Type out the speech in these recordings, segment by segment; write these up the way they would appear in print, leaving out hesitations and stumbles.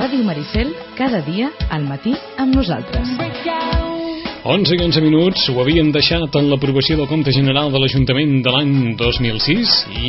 Ràdio Maricel, cada dia al matí amb nosaltres. 11 i 11 minuts, ho havíem deixat en l'aprovació del compte general de l'Ajuntament de l'any 2006 i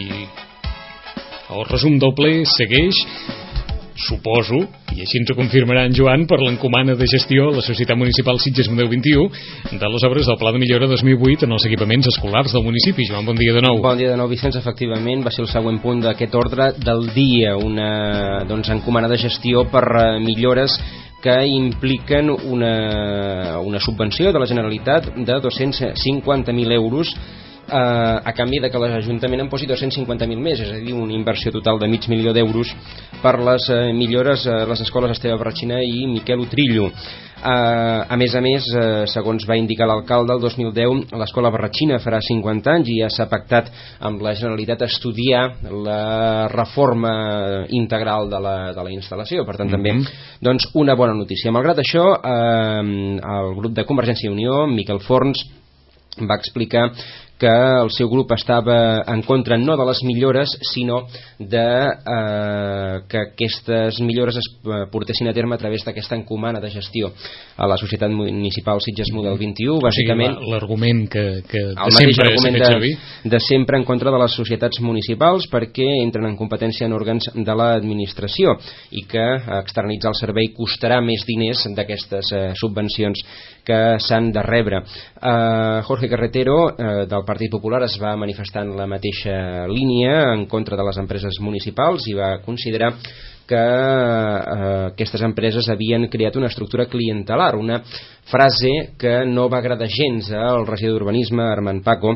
el resum del ple segueix, suposo, i així ens ho confirmarà en Joan, per l'encomana de gestió a la Societat Municipal Sitges Model 21 de les obres del Pla de Millora 2008 en els equipaments escolars del municipi. Joan, bon dia de nou. Bon dia de nou, Vicenç. Efectivament, va ser el següent punt d'aquest ordre del dia, una encomana de gestió per millores que impliquen una subvenció de la Generalitat de 250.000 euros a canvi de que l'Ajuntament en posi 250.000 més, és a dir, una inversió total de $500.000 per les millores a les escoles Esteve Barratxina i Miquel Utrillo. A més, segons va indicar l'alcalde, el 2010 l'escola Barratxina farà 50 anys i ja s'ha pactat amb la Generalitat estudiar la reforma integral de la instal·lació. Per tant, també una bona notícia. Malgrat això, el grup de Convergència i Unió, Miquel Forns, va explicar que el seu grup estava en contra no de les millores, sinó de que aquestes millores es portessin a terme a través d'aquesta encomana de gestió a la Societat Municipal Sitges Model 21. Bàsicament, o sigui, l'argument que el mateix argument de sempre en contra de les societats municipals, perquè entren en competència en òrgans de l'administració i que externalitzar el servei costarà més diners d'aquestes subvencions que s'han de rebre. Jorge Carretero, del Partit Popular, es va manifestar en la mateixa línia en contra de les empreses municipals i va considerar que aquestes empreses havien creat una estructura clientelar, una frase que no va agradar gens al regidor d'Urbanisme, Armand Paco.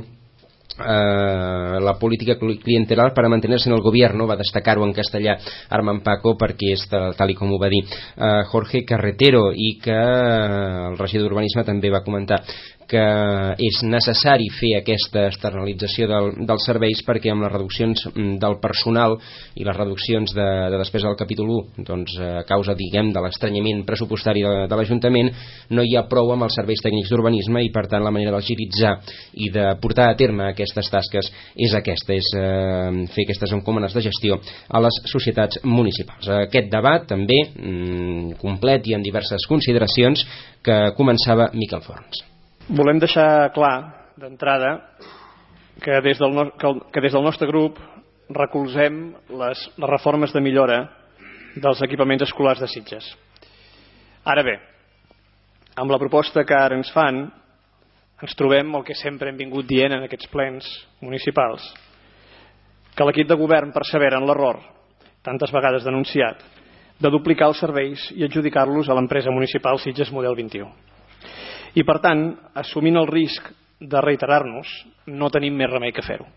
La política clientelar para mantenerse en el gobierno, va destacar-ho en castellà Armand Paco, perquè és tal com ho va dir Jorge Carretero, i que el regidor d'Urbanisme també va comentar que és necessari fer aquesta externalització dels serveis, perquè amb les reduccions del personal i les reduccions de despesa del capítol 1, doncs a causa, diguem, de l'estranyament pressupostari de l'Ajuntament, no hi ha prou amb els serveis tècnics d'urbanisme i per tant la manera d'agilitzar i de portar a terme aquestes tasques és aquesta, és fer aquestes encomanes de gestió a les societats municipals. Aquest debat també complet i amb diverses consideracions que començava Miquel Forns. Volem deixar clar d'entrada que des del nostre grup recolzem les reformes de millora dels equipaments escolars de Sitges. Ara bé, amb la proposta que ara ens fan, ens trobem el que sempre hem vingut dient en aquests plens municipals, que l'equip de govern persevera en l'error, tantes vegades denunciat, de duplicar els serveis i adjudicar-los a l'empresa municipal Sitges Model 21. I per tant, assumint el risc de reiterar-nos, no tenim més remei que fer-ho.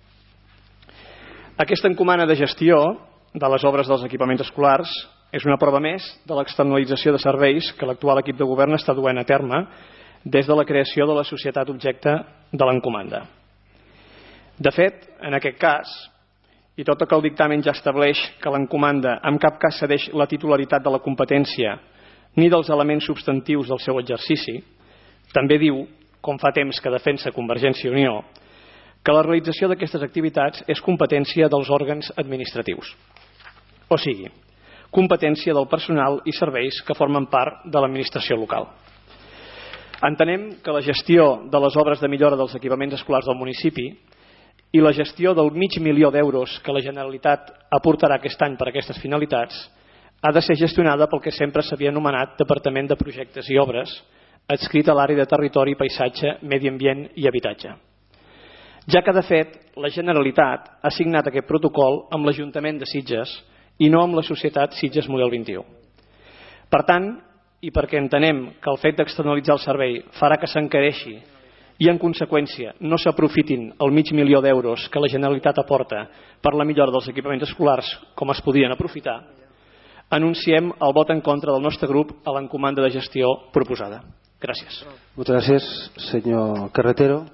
Aquesta encomana de gestió de les obres dels equipaments escolars és una prova més de l'externalització de serveis que l'actual equip de govern està duent a terme des de la creació de la societat objecte de l'encomanda. De fet, en aquest cas, i tot que el dictamen ja estableix que l'encomanda en cap cas cedeix la titularitat de la competència ni dels elements substantius del seu exercici, també diu, com fa temps que defensa Convergència i Unió, que la realització d'aquestes activitats és competència dels òrgans administratius. O sigui, competència del personal i serveis que formen part de l'administració local. Entenem que la gestió de les obres de millora dels equipaments escolars del municipi i la gestió del $500.000 que la Generalitat aportarà aquest any per a aquestes finalitats ha de ser gestionada pel que sempre s'havia anomenat Departament de Projectes i Obres, adscrit a l'àrea de Territori, Paisatge, Medi Ambient i Habitatge. Ja que, de fet, la Generalitat ha signat aquest protocol amb l'Ajuntament de Sitges i no amb la societat Sitges Model 21. Per tant, i perquè entenem que el fet d'externalitzar el servei farà que s'encareixi i, en conseqüència, no s'aprofitin el $500.000 que la Generalitat aporta per la millora dels equipaments escolars com es podien aprofitar, anunciem el vot en contra del nostre grup a l'encomanda de gestió proposada. Gracias. Muchas gracias, señor Carretero.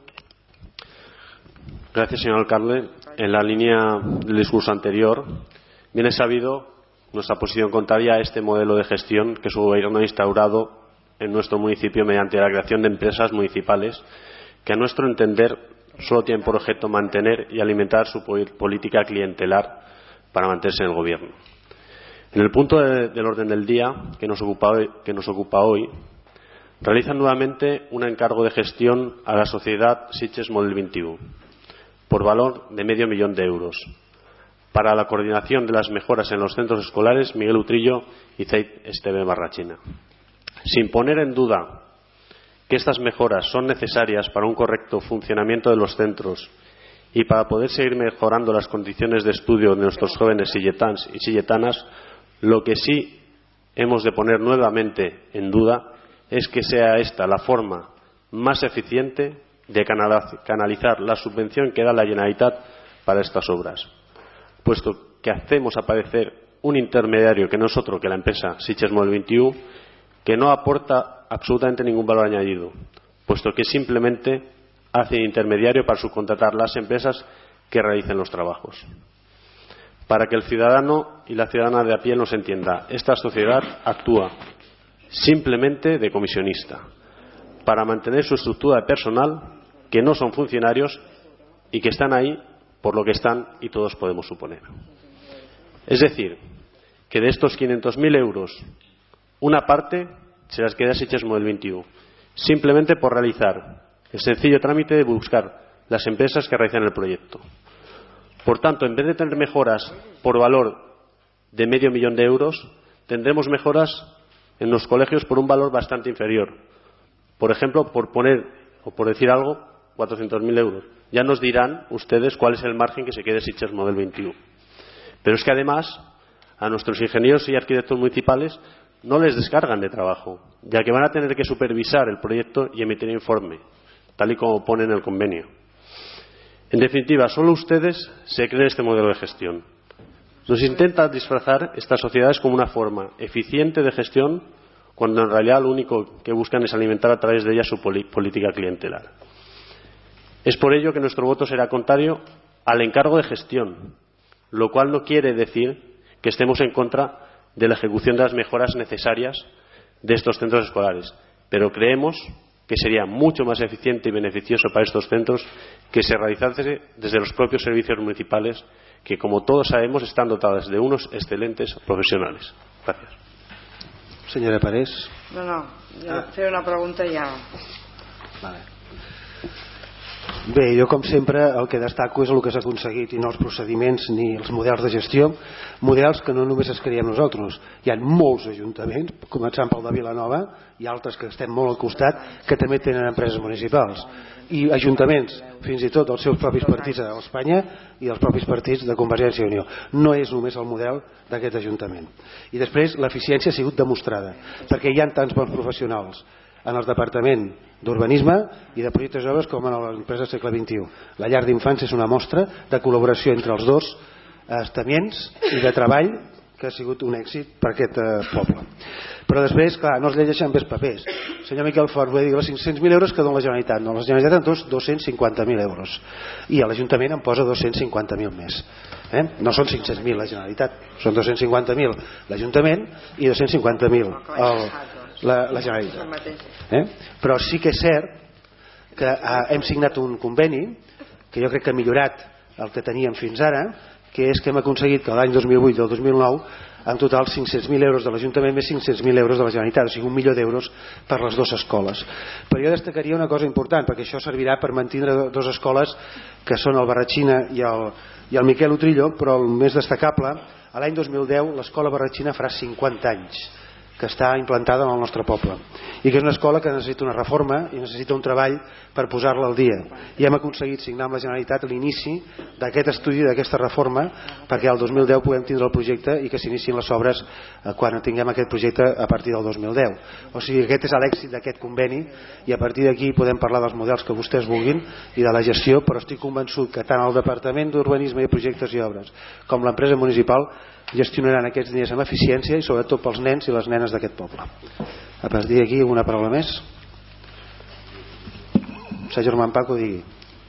Gracias, señor alcalde. En la línea del discurso anterior, bien es sabido nuestra posición contraria a este modelo de gestión que su gobierno ha instaurado en nuestro municipio mediante la creación de empresas municipales que, a nuestro entender, solo tienen por objeto mantener y alimentar su política clientelar para mantenerse en el gobierno. En el punto del orden del día que nos ocupa hoy, realizan nuevamente un encargo de gestión a la sociedad Sitges Model 21 por valor de €500.000 para la coordinación de las mejoras en los centros escolares Miguel Utrillo y Zeit Esteve Barrachina. Sin poner en duda que estas mejoras son necesarias para un correcto funcionamiento de los centros y para poder seguir mejorando las condiciones de estudio de nuestros jóvenes silletans y silletanas, lo que sí hemos de poner nuevamente en duda es que sea esta la forma más eficiente de canalizar la subvención que da la Generalitat para estas obras, puesto que hacemos aparecer un intermediario que no es otro que la empresa Sitges Model 21, que no aporta absolutamente ningún valor añadido, puesto que simplemente hace intermediario para subcontratar las empresas que realicen los trabajos. Para que el ciudadano y la ciudadana de a pie nos entienda, esta sociedad actúa simplemente de comisionista para mantener su estructura de personal, que no son funcionarios y que están ahí por lo que están y todos podemos suponer. Es decir, que de estos 500.000 euros, una parte se las queda Sitges Model 21, simplemente por realizar el sencillo trámite de buscar las empresas que realizan el proyecto. Por tanto, en vez de tener mejoras por valor de €500.000, tendremos mejoras en los colegios por un valor bastante inferior. Por ejemplo, por poner o por decir algo, 400.000 euros. Ya nos dirán ustedes cuál es el margen que se quede Sitges Model 21. Pero es que además a nuestros ingenieros y arquitectos municipales no les descargan de trabajo, ya que van a tener que supervisar el proyecto y emitir informe, tal y como pone en el convenio. En definitiva, solo ustedes se creen este modelo de gestión. Nos intentan disfrazar estas sociedades como una forma eficiente de gestión, cuando en realidad lo único que buscan es alimentar a través de ellas su política clientelar. Es por ello que nuestro voto será contrario al encargo de gestión, lo cual no quiere decir que estemos en contra de la ejecución de las mejoras necesarias de estos centros escolares, pero creemos que sería mucho más eficiente y beneficioso para estos centros que se realizase desde los propios servicios municipales, que, como todos sabemos, están dotados de unos excelentes profesionales. Gracias. Senyora Parés. No, fer una pregunta ja. Vale. Bé, jo com sempre el que destaco és el que s'ha aconseguit i no els procediments ni els models de gestió, models que no només es creiem nosaltres. Hi ha molts ajuntaments, començant pel de Vilanova i altres que estem molt al costat, que també tenen empreses municipals, i ajuntaments, fins i tot els seus propis partits a Espanya i els propis partits de Convergència i Unió. No és només el model d'aquest ajuntament. I després l'eficiència ha sigut demostrada, perquè hi ha tants bons professionals en el Departament d'Urbanisme i de Projectes i Obres com en l'empresa Segle XXI. La llar d'infants és una mostra de col·laboració entre els dos estaments i de treball que ha sigut un èxit per aquest poble. Però després, clar, no es llegeixen bé els papers. Senyor Miquel Fort, vull dir, els 500.000 euros que dona la Generalitat. No, la Generalitat en tots 250.000 euros. I l'Ajuntament en posa 250.000 més. No són 500.000 la Generalitat, són 250.000 l'Ajuntament i 250.000 la Generalitat. Però sí que és cert que hem signat un conveni que jo crec que ha millorat el que teníem fins ara, que és que hem aconseguit que l'any 2008 i el 2009 en total 500.000 euros de l'Ajuntament més 500.000 euros de la Generalitat, o sigui €1.000.000 per les dues escoles. Però jo destacaria una cosa important, perquè això servirà per mantenir dues escoles que són el Barratxina i el Miquel Utrillo, però el més destacable, l'any 2010 l'escola Barratxina farà 50 anys que està implantada en el nostre poble i que és una escola que necessita una reforma i necessita un treball per posar-la al dia, i hem aconseguit signar amb la Generalitat l'inici d'aquest estudi, d'aquesta reforma, perquè el 2010 puguem tindre el projecte i que s'iniciïn les obres quan tinguem aquest projecte a partir del 2010. O sigui, aquest és l'èxit d'aquest conveni, i a partir d'aquí podem parlar dels models que vostès vulguin i de la gestió, però estic convençut que tant el Departament d'Urbanisme i Projectes i Obres com l'empresa municipal gestionaran aquests diners amb eficiència i sobretot pels nens i les nenes d'aquest poble. A partir d'aquí, una paraula més? Sa germà Paco, digui.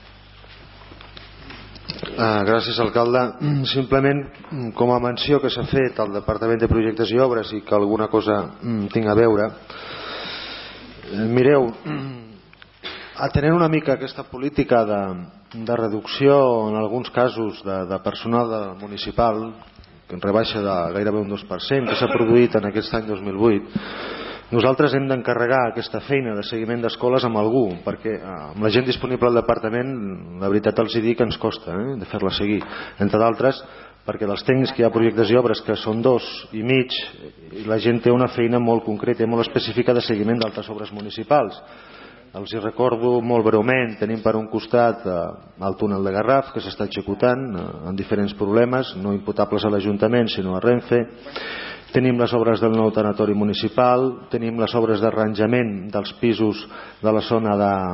Gràcies, alcalde. Simplement, com a menció que s'ha fet al Departament de Projectes i Obres i que alguna cosa tinc a veure, mireu, atenent una mica aquesta política de reducció en alguns casos de personal municipal, rebaixa de gairebé un 2% que s'ha produït en aquest any 2008, nosaltres hem d'encarregar aquesta feina de seguiment d'escoles amb algú, perquè amb la gent disponible al departament la veritat els dic que ens costa de fer-la seguir, entre d'altres perquè dels tècnics que hi ha projectes i obres que són 2 i mig, i la gent té una feina molt concreta i molt específica de seguiment d'altres obres municipals. Els hi recordo molt breument, tenim per un costat el túnel de Garraf que s'està executant amb diferents problemes, no imputables a l'Ajuntament sinó a Renfe. Tenim les obres del nou tanatori municipal, tenim les obres d'arranjament dels pisos de la zona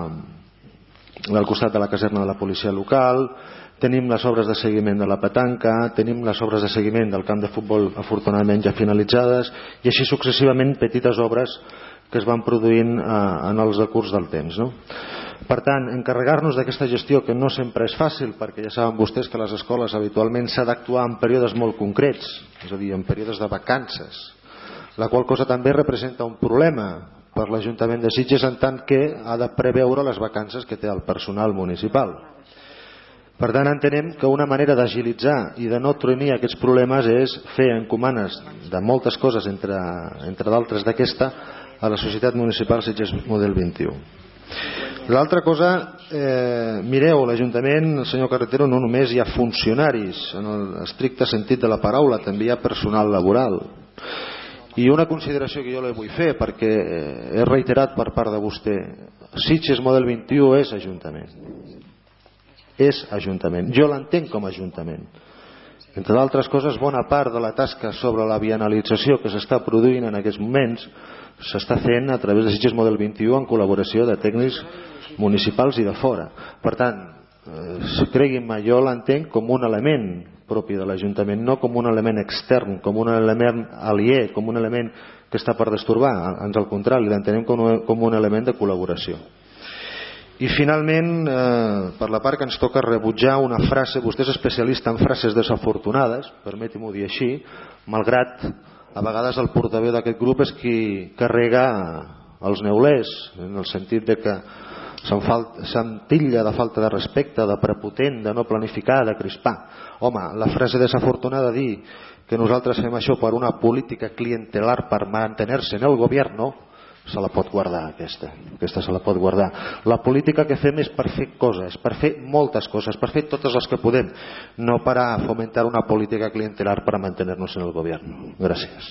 del costat de la caserna de la policia local, tenim les obres de seguiment de la petanca, tenim les obres de seguiment del camp de futbol afortunadament ja finalitzades, i així successivament petites obres que es van produint en els decurs del temps, no? Per tant, encarregar-nos d'aquesta gestió, que no sempre és fàcil, perquè ja saben vostès que a les escoles habitualment s'ha d'actuar en períodes molt concrets, és a dir, en períodes de vacances, la qual cosa també representa un problema per l'Ajuntament de Sitges en tant que ha de preveure les vacances que té el personal municipal. Per tant, entenem que una manera d'agilitzar i de no tenir aquests problemes és fer encomanes de moltes coses, entre d'altres d'aquesta, a la Societat Municipal Sitges Model 21. L'altra cosa, mireu, l'Ajuntament, el senyor Carretero, no només hi ha funcionaris en l'estricte sentit de la paraula, també hi ha personal laboral. I una consideració que jo li vull fer, perquè he reiterat per part de vostè, Sitges Model 21 és Ajuntament. És Ajuntament. Jo l'entenc com a Ajuntament. Entre d'altres coses, bona part de la tasca sobre la bienalització que s'està produint en aquests moments s'està fent a través de Sitges Model 21 en col·laboració de tècnics municipals i de fora. Per tant, creguin-me, jo l'entenc com un element propi de l'Ajuntament, no com un element extern, com un element aliè, com un element que està per destorbar, ans al contrari, l'entenem com un element de col·laboració. I finalment, per la part que ens toca rebutjar una frase, vostè és especialista en frases desafortunades, permeti-m'ho dir així, malgrat a vegades el portaveu d'aquest grup és qui carrega els neulers, en el sentit de que se'n titlla de falta de respecte, de prepotent, de no planificar, de crispar. Home, la frase desafortunada dir que nosaltres fem això per una política clientelar per mantenir-se en el govern, se la pot guardar, aquesta se la pot guardar. La política que fem és per fer coses, per fer moltes coses, per fer totes les que podem, no per a fomentar una política clientelar per a mantenir-nos en el govern. Gràcies.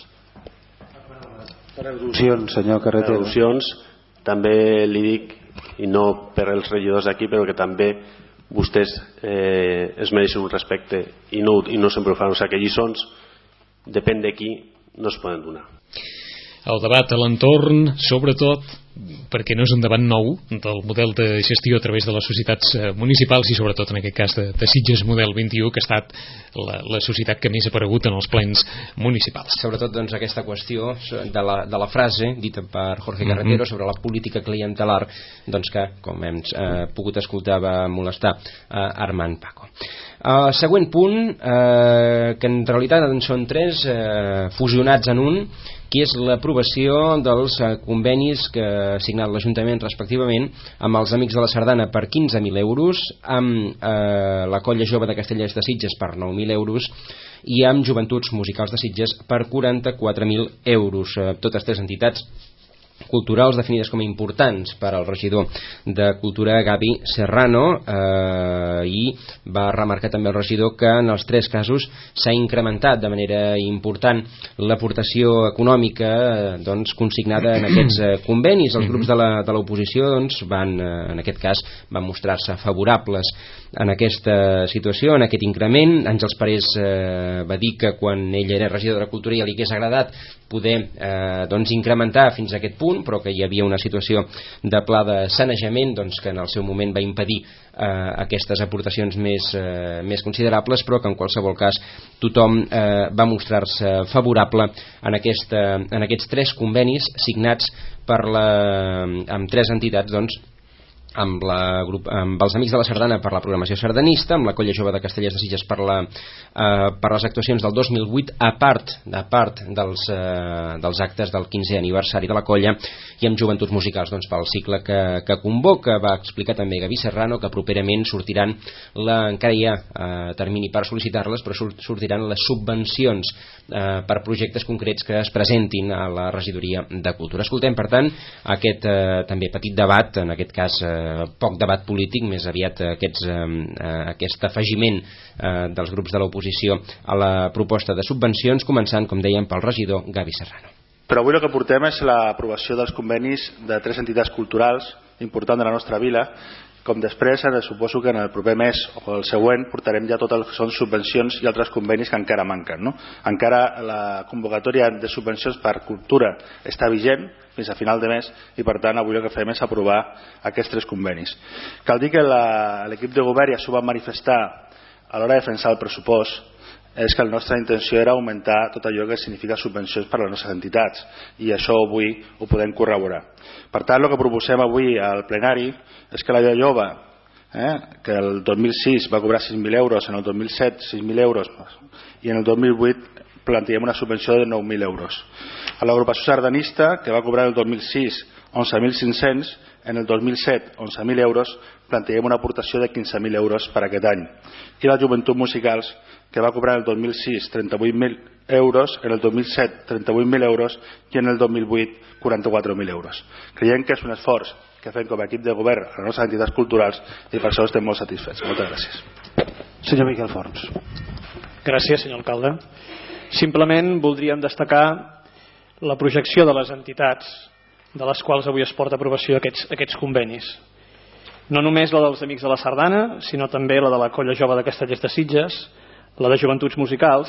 Per al·lusions, senyor Carretero. Per al·lusions, també li dic, i no per als regidors d'aquí, però que també vostès es mereixen un respecte i no sempre ho fan. O sigui que lliçons, depèn de qui, no es poden donar. El debat a l'entorn, sobretot perquè no és un debat nou del model de gestió a través de les societats municipals i sobretot en aquest cas de Sitges Model 21, que ha estat la societat que més ha aparegut en els plens municipals. Sobretot doncs, aquesta qüestió de la frase dita per Jorge Carretero sobre la política clientelar, doncs, que com hem pogut escoltar va molestar Armand Paco. Següent punt, que en realitat són 3 fusionats en un, que és l'aprovació dels convenis que ha signat l'Ajuntament respectivament amb els Amics de la Sardana per 15.000 euros, amb la Colla Jove de Castellers de Sitges per 9.000 euros i amb Joventuts Musicals de Sitges per 44.000 euros. Totes 3 entitats culturals definides com a importants per al regidor de Cultura, Gavi Serrano, i va remarcar també el regidor que en els 3 casos s'ha incrementat de manera important l'aportació econòmica consignada en aquests convenis. Els grups de l'oposició en aquest cas van mostrar-se favorables en aquesta situació, en aquest increment. Àngels Parés va dir que quan ell era regidor de Cultura ja li hagués agradat poder incrementar fins a aquest punt, però que hi havia una situació de pla de sanejament que en el seu moment va impedir aquestes aportacions més considerables, però que en qualsevol cas tothom va mostrar-se favorable en aquests 3 convenis signats amb 3 entitats amb els Amics de la Sardana per la programació sardanista, amb la Colla Jove de Castellers de Sitges per les actuacions del 2008, a part dels actes del 15è aniversari de la colla, i amb Joventuts Musicals pel cicle que convoca. Va explicar també Gavi Serrano que properament sortiran, encara hi ha termini per sol·licitar-les, però sortiran les subvencions per projectes concrets que es presentin a la regidoria de Cultura. Escoltem, per tant, aquest també petit debat, en aquest cas poc debat polític, més aviat aquest afegiment dels grups de l'oposició a la proposta de subvencions, començant, com dèiem, pel regidor Gavi Serrano. Però avui el que portem és l'aprovació dels convenis de 3 entitats culturals importants de la nostra vila, com després suposo que en el proper mes o el següent portarem ja tot el que són subvencions i altres convenis que encara manquen, no? Encara la convocatòria de subvencions per cultura està vigent fins a final de mes i per tant avui el que fem és aprovar aquests 3 convenis. Cal dir que l'equip de govern ja s'ho va manifestar a l'hora de defensar el pressupost, és que la nostra intenció era augmentar tot allò que significa subvencions per a les nostres entitats i això avui ho podem corroborar. Per tant, el que proposem avui al plenari és que la Jove, que el 2006 va cobrar 6.000 euros, en el 2007 6.000 euros i en el 2008 plantegem una subvenció de 9.000 euros. A l'agrupació sardanista, que va cobrar el 2006 11.500, en el 2007 11.000 euros, plantegem una aportació de 15.000 euros per aquest any. I les Joventuts Musicals, que va cobrar en el 2006 38.000 euros, en el 2007 38.000 euros i en el 2008 44.000 euros. Creiem que és un esforç que fem com a equip de govern a les nostres entitats culturals i per això estem molt satisfets. Moltes gràcies. Senyor Miquel Forns. Gràcies, senyor alcalde. Simplement voldríem destacar la projecció de les entitats de les quals avui es porta a aprovació aquests convenis. No només la dels Amics de la Sardana, sinó també la de la Colla Jove de Castellers de Sitges, la de Joventuts Musicals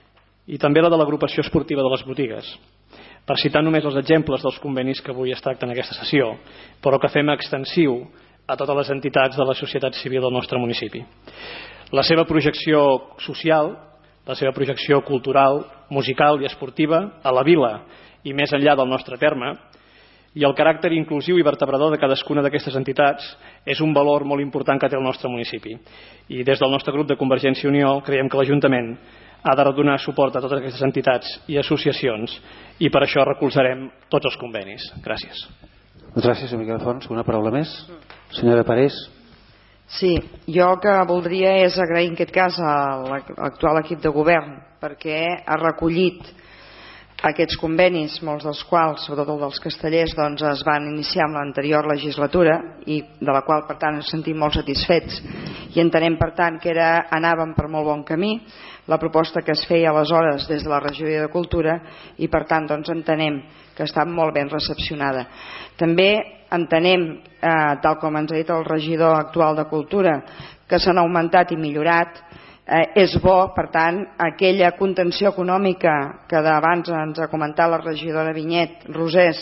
i també la de l'agrupació esportiva de les botigues, per citar només els exemples dels convenis que avui es tracten en aquesta sessió, però que fem extensiu a totes les entitats de la societat civil del nostre municipi. La seva projecció social, la seva projecció cultural, musical i esportiva a la vila i més enllà del nostre terme, i el caràcter inclusiu i vertebrador de cadascuna d'aquestes entitats és un valor molt important que té el nostre municipi. I des del nostre grup de Convergència i Unió creiem que l'Ajuntament ha de donar suport a totes aquestes entitats i associacions i per això recolzarem tots els convenis. Gràcies. Gràcies, Miquel Fons. Una paraula més? Senyora Parés. Sí, jo el que voldria és agrair en aquest cas a l'actual equip de govern perquè ha recollit aquests convenis, molts dels quals, sobretot el dels castellers, doncs es van iniciar amb l'anterior legislatura i de la qual per tant ens sentim molt satisfets i entenem per tant que anàvem per molt bon camí la proposta que es feia aleshores des de la regidoria de Cultura i per tant doncs entenem que està molt ben recepcionada. També entenem, tal com ens ha dit el regidor actual de Cultura, que s'han augmentat i millorat. És bo, per tant, aquella contenció econòmica que d'abans ens ha comentat la regidora Vinyet Rosés,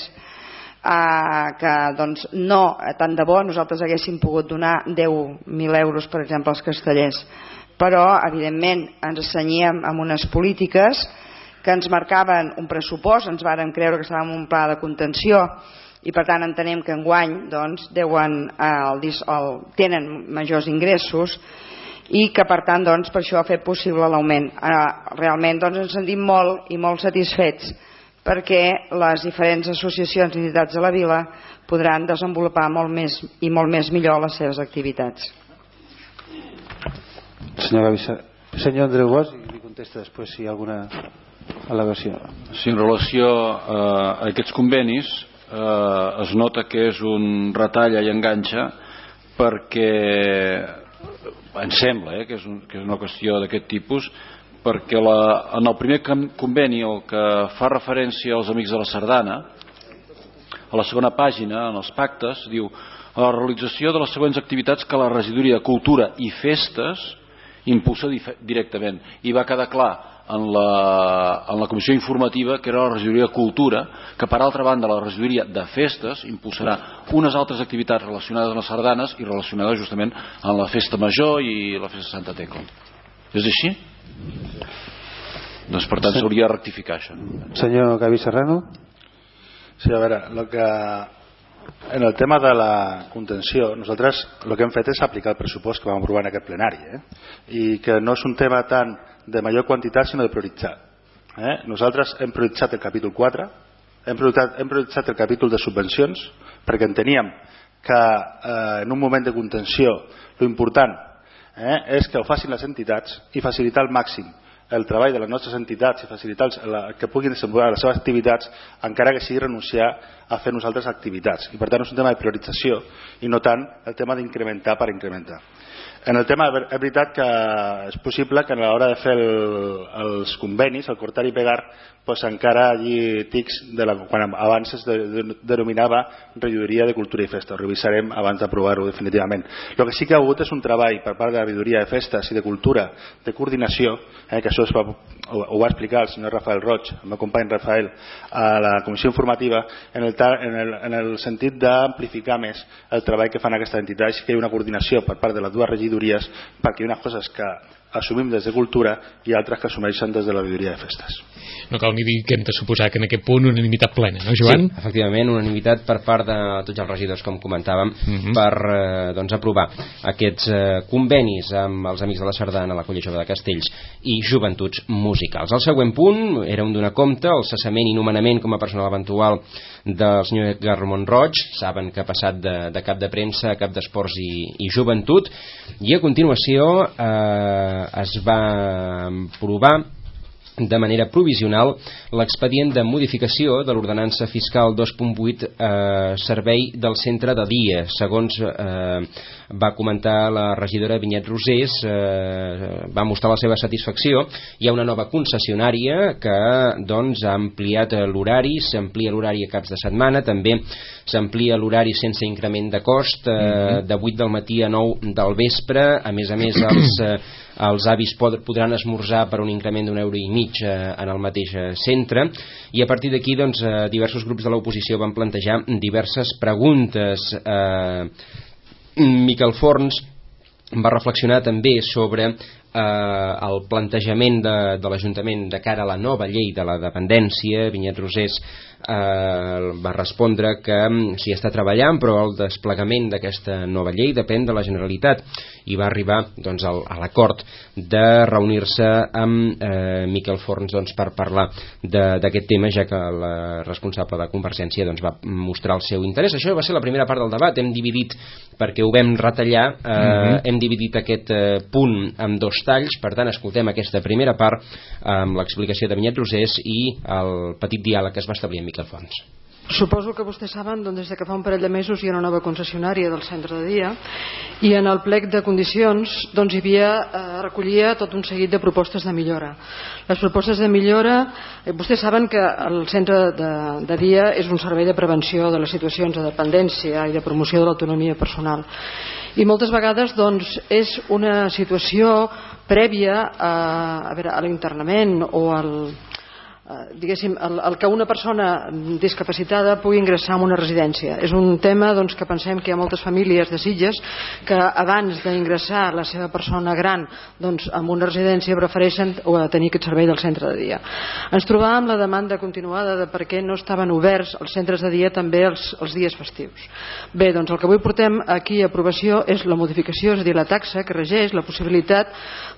que doncs no, tant de bo nosaltres haguéssim pogut donar 10.000 euros, per exemple, als castellers, però evidentment ens cenyíem amb unes polítiques que ens marcaven un pressupost, ens vàrem creure que estàvem en un pla de contenció i per tant entenem que enguany doncs, tenen majors ingressos i que per tant doncs, per això ha fet possible l'augment. Realment doncs, ens sentim molt i molt satisfets perquè les diferents associacions i entitats de la vila podran desenvolupar molt més i molt més millor les seves activitats. Senyor Andreu Bosch, i li contesta després si hi ha alguna al·legació. Sí, en relació a aquests convenis es nota que és un retalla i enganxa perquè em sembla que és una qüestió d'aquest tipus perquè en el primer conveni el que fa referència als Amics de la Sardana a la segona pàgina en els pactes diu a la realització de les següents activitats que la regidoria de Cultura i Festes impulsa directament i va quedar clar en la comissió informativa que era la regidoria de Cultura que per altra banda la regidoria de Festes impulsarà unes altres activitats relacionades amb les sardanes i relacionades justament amb la festa major i la festa de Santa Tecla. És així? Doncs per tant s'hauria de rectificar això. Senyor Gavi Serrano. Sí, a veure, el que En el tema de la contenció, nosaltres el que hem fet és aplicar el pressupost que vam aprovar en aquest plenari, i que no és un tema tant de major quantitat sinó de prioritzar. Nosaltres hem prioritzat el capítol 4, hem prioritzat el capítol de subvencions, perquè enteníem que en un moment de contenció l'important és que ho facin les entitats i facilitar al màxim el treball de les nostres entitats i facilitar que puguin desenvolupar les seves activitats, encara que sigui renunciar a fer nosaltres activitats. I per tant és un tema de priorització i no tant el tema d'incrementar per incrementar. En el tema, és veritat que és possible que a l'hora de fer els convenis, el cortar i pegar, doncs encara allí tics quan abans es denominava regidoria de cultura i festa. Ho revisarem abans d'aprovar-ho definitivament. El que sí que ha hagut és un treball per part de la regidoria de festes i de cultura de coordinació, que això ho va explicar el senyor Rafael Roig, el meu company Rafael, a la comissió informativa, en el sentit d'amplificar més el treball que fan aquestes entitats i que hi ha una coordinació per part de les dues regidories, perquè hi ha unes coses que assumim des de cultura i altres que assumeixen des de la regidoria de festes. No cal ni dir que hem de suposar que en aquest punt unanimitat plena, no, Joan? Sí, efectivament, unanimitat per part de tots els regidors, com comentàvem, per aprovar aquests convenis amb els Amics de la Sardana, la Colla Jove de Castells i Joventuts Musicals. El següent punt era un donar compte, el cessament i nomenament com a personal eventual del senyor Edgar Monroig. Saben que ha passat de cap de premsa a cap d'esports i joventut, i a continuació es va aprovar de manera provisional l'expedient de modificació de l'ordenança fiscal 2.8 servei del centre de dia. Segons va comentar la regidora Vinyet Rosés, va mostrar la seva satisfacció. Hi ha una nova concessionària que doncs ha ampliat l'horari, s'amplia l'horari a caps de setmana, també s'amplia l'horari sense increment de cost, de 8 del matí a 9 del vespre. A més, els avis podran esmorzar per un increment d'1,5 € en el mateix centre. I a partir d'aquí doncs, diversos grups de l'oposició van plantejar diverses preguntes. Miquel Forns va reflexionar també sobre el plantejament de l'Ajuntament de cara a la nova llei de la dependència. Vinyet Rosés va respondre que s'hi està treballant, però el desplegament d'aquesta nova llei depèn de la Generalitat, i va arribar doncs, a l'acord de reunir-se amb Miquel Forns per parlar d'aquest tema, ja que la responsable de Convergència doncs, va mostrar el seu interès. Això va ser la primera part del debat. Hem dividit, perquè ho vam retallar, hem dividit aquest punt en dos talls. Per tant, escoltem aquesta primera part amb l'explicació de Vinyet Rosés i el petit diàleg que es va establir amb Miquel Forns. Suposo que vostès saben, doncs, des que fa un parell de mesos hi ha una nova concessionària del centre de dia, i en el plec de condicions doncs, recollia tot un seguit de propostes de millora. Les propostes de millora, vostès saben que el centre de dia és un servei de prevenció de les situacions de dependència i de promoció de l'autonomia personal, i moltes vegades doncs, és una situació prèvia a l'internament o diguéssim, el que una persona discapacitada pugui ingressar en una residència. És un tema doncs, que pensem que hi ha moltes famílies de Sitges que abans d'ingressar la seva persona gran doncs, en una residència prefereixen tenir aquest servei del centre de dia. Ens trobàvem la demanda continuada de per què no estaven oberts els centres de dia també els dies festius. Bé, doncs el que avui portem aquí a aprovació és la modificació, és a dir, la taxa que regeix la possibilitat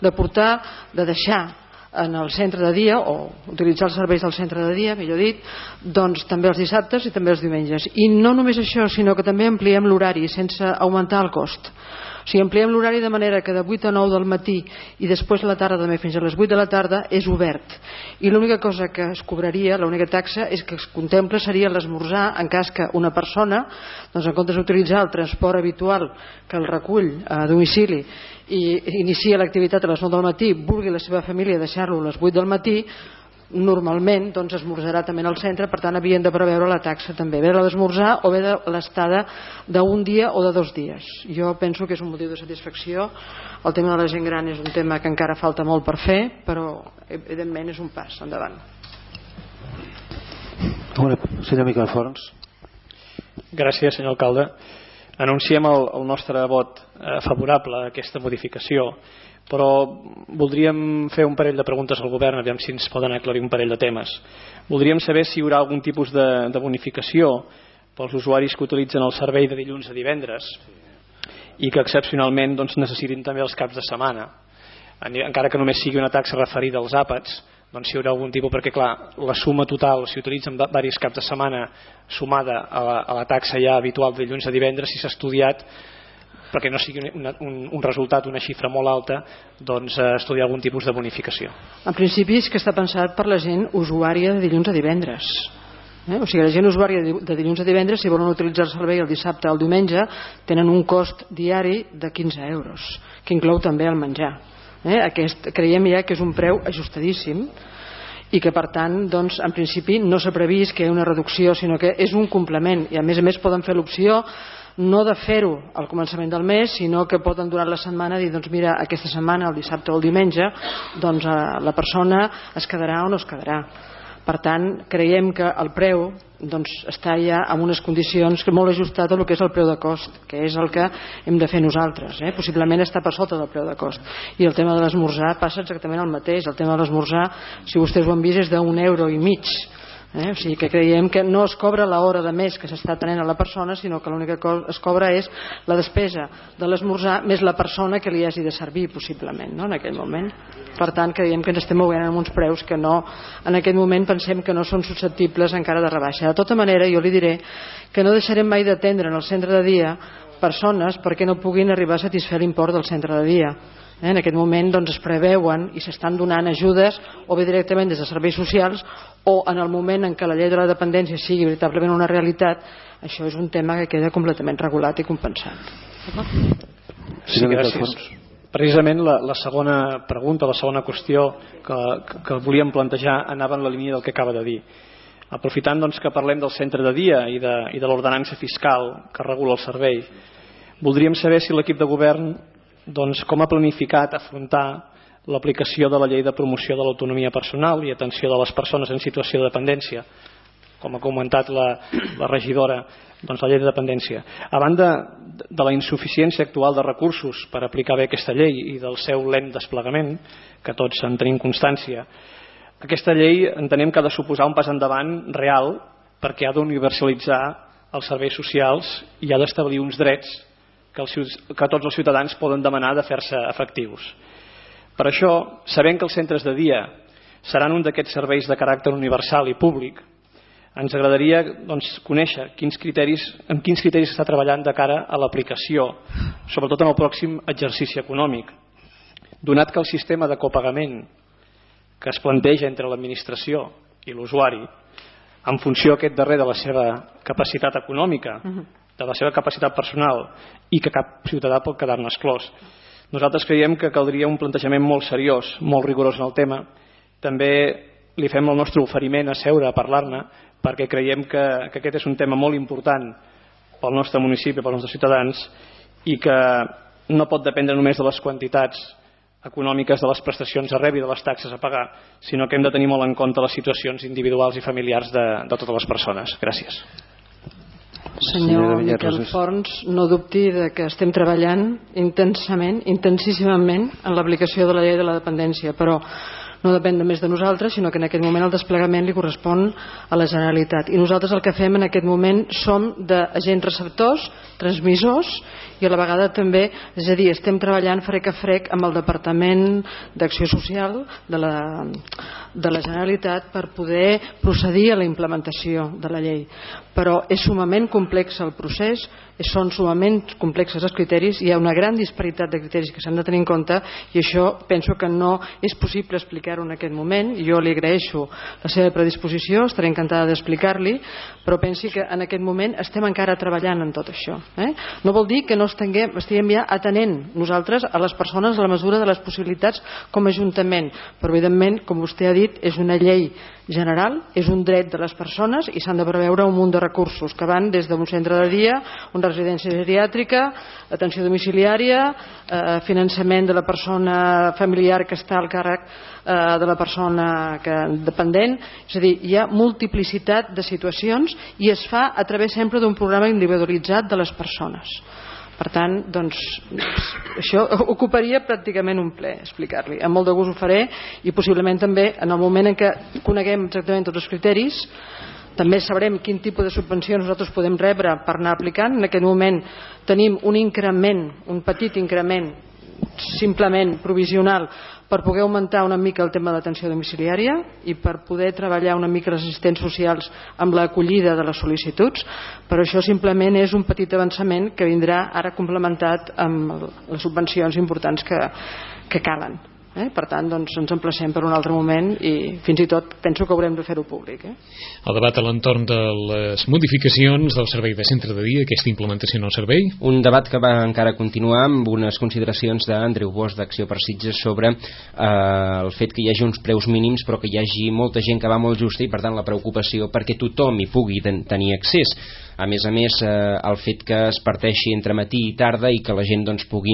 de deixar en el centre de dia, o utilitzar els serveis del centre de dia, millor dit, doncs també els dissabtes i també els diumenges. I no només això, sinó que també ampliem l'horari sense augmentar el cost. O sigui, ampliem l'horari de manera que de 8 a 9 del matí i després a la tarda també fins a les 8 de la tarda és obert. I l'única cosa que es cobraria, l'única taxa és que es contempla seria l'esmorzar en cas que una persona, doncs en comptes d'utilitzar el transport habitual que el recull a domicili i inicia l'activitat a les 9 del matí, vulgui la seva família deixar-lo a les 8 del matí, normalment doncs esmorzarà també al centre. Per tant havien de preveure la taxa també, bé la d'esmorzar o bé de l'estada d'un dia o de 2 dies. Jo penso que és un motiu de satisfacció. El tema de la gent gran és un tema que encara falta molt per fer, però evidentment és un pas endavant. Senyor Miquel Forns. Gràcies, senyor alcalde. Anunciem el nostre vot favorable a aquesta modificació, però voldríem fer un parell de preguntes al govern, aviam si ens poden aclarir un parell de temes. Voldríem saber si hi haurà algun tipus de bonificació pels usuaris que utilitzen el servei de dilluns a divendres i que excepcionalment necessitin també els caps de setmana, encara que només sigui una taxa referida als àpats, doncs si hi haurà algun tipus, perquè clar, la suma total, si utilitzen diversos caps de setmana sumada a la taxa ja habitual de dilluns a divendres, si s'ha estudiat, perquè no sigui un resultat, una xifra molt alta, doncs estudiar algun tipus de bonificació. En principi és que està pensat per la gent usuària de dilluns a divendres. O sigui, la gent usuària de dilluns a divendres, si volen utilitzar el servei el dissabte o el diumenge, tenen un cost diari de 15 euros, que inclou també el menjar. Aquest creiem ja que és un preu ajustadíssim i que per tant, doncs, en principi no s'ha previst que hi hagi una reducció, sinó que és un complement i a més poden fer l'opció no de fer-ho al començament del mes, sinó que poden durant la setmana dir, doncs mira, aquesta setmana, el dissabte o el diumenge, doncs la persona es quedarà o no es quedarà. Per tant, creiem que el preu està ja en unes condicions molt ajustat a el que és el preu de cost, que és el que hem de fer nosaltres. Possiblement està per sota del preu de cost. I el tema de l'esmorzar passa exactament el mateix. El tema de l'esmorzar, si vostès ho han vist, és d'1,5 €. O sigui que creiem que no es cobra l'hora de més que s'està tenint a la persona, sinó que l'única que es cobra és la despesa de l'esmorzar més la persona que li hagi de servir possiblement, en aquell moment. Per tant, creiem que ens estem movent amb uns preus que no, en aquest moment pensem que no són susceptibles encara de rebaixa. De tota manera, jo li diré que no deixarem mai d'atendre en el centre de dia persones perquè no puguin arribar a satisfer l'import del centre de dia. En aquest moment es preveuen i s'estan donant ajudes o bé directament des de serveis socials o en el moment en què la llei de la dependència sigui veritablement una realitat, això és un tema que queda completament regulat i compensat. Sí, gràcies. Precisament la segona pregunta, la segona qüestió que volíem plantejar anava en la línia del que acaba de dir. Aprofitant que parlem del centre de dia i de l'ordenança fiscal que regula el servei, voldríem saber si l'equip de govern com ha planificat afrontar l'aplicació de la llei de promoció de l'autonomia personal i atenció de les persones en situació de dependència, com ha comentat la regidora, la llei de dependència. A banda de la insuficiència actual de recursos per aplicar bé aquesta llei i del seu lent desplegament, que tots en tenim constància, aquesta llei entenem que ha de suposar un pas endavant real perquè ha d'universalitzar els serveis socials i ha d'establir uns drets que tots els ciutadans poden demanar de fer-se efectius. Per això, sabent que els centres de dia seran un d'aquests serveis de caràcter universal i públic, ens agradaria conèixer amb quins criteris s'està treballant de cara a l'aplicació, sobretot en el pròxim exercici econòmic. Donat que el sistema de copagament que es planteja entre l'administració i l'usuari, en funció aquest darrer de la seva capacitat econòmica, de la seva capacitat personal i que cap ciutadà pot quedar-ne exclòs. Nosaltres creiem que caldria un plantejament molt seriós, molt rigorós en el tema. També li fem el nostre oferiment a seure a parlar-ne perquè creiem que aquest és un tema molt important pel nostre municipi, pels nostres ciutadans i que no pot dependre només de les quantitats econòmiques de les prestacions a rebre i de les taxes a pagar, sinó que hem de tenir molt en compte les situacions individuals i familiars de totes les persones. Gràcies. Senyor Miquel Forns, no dubti que estem treballant intensíssimament en l'aplicació de la llei de la dependència, però no depèn només de nosaltres, sinó que en aquest moment el desplegament li correspon a la Generalitat. I nosaltres el que fem en aquest moment som d'agents receptors, transmissors, i a la vegada també, és a dir, estem treballant frec a frec amb el Departament d'Acció Social de la Generalitat per poder procedir a la implementació de la llei. Però és sumament complex el procés, són sumament complexes els criteris, hi ha una gran disparitat de criteris que s'han de tenir en compte i això penso que no és possible explicar-ho en aquest moment. Jo li agraeixo la seva predisposició, estaré encantada d'explicar-li, però pensi que en aquest moment estem encara treballant en tot això. No vol dir que no estiguem ja atenent nosaltres a les persones a la mesura de les possibilitats com a Ajuntament, però evidentment, com vostè ha dit, és una llei general, és un dret de les persones i s'han de preveure un munt de recursos que van des d'un centre de dia, una residència geriàtrica, atenció domiciliària, finançament de la persona familiar que està al càrrec de la persona dependent, és a dir, hi ha multiplicitat de situacions i es fa a través sempre d'un programa individualitzat de les persones. Per tant, doncs, això ocuparia pràcticament un ple explicar-li. Amb molt de gust ho faré i possiblement també en el moment en què coneguem exactament tots els criteris també sabrem quin tipus de subvencions nosaltres podem rebre per anar aplicant. En aquest moment tenim un increment, un petit increment simplement provisional per poder augmentar una mica el tema de l'atenció domiciliària i per poder treballar una mica les assistents socials amb l'acollida de les sol·licituds, però això simplement és un petit avançament que vindrà ara complementat amb les subvencions importants que calen. Per tant, doncs, ens emplacem per un altre moment i fins i tot penso que haurem de fer-ho públic. El debat a l'entorn de les modificacions del servei de centre de dia, aquesta implementació en el servei. Un debat que va encara continuar amb unes consideracions d'Andreu Bosch d'Acció per Sitges sobre el fet que hi hagi uns preus mínims però que hi hagi molta gent que va molt justa i per tant la preocupació perquè tothom hi pugui tenir accés. A més, el fet que es parteixi entre matí i tarda i que la gent doncs, pugui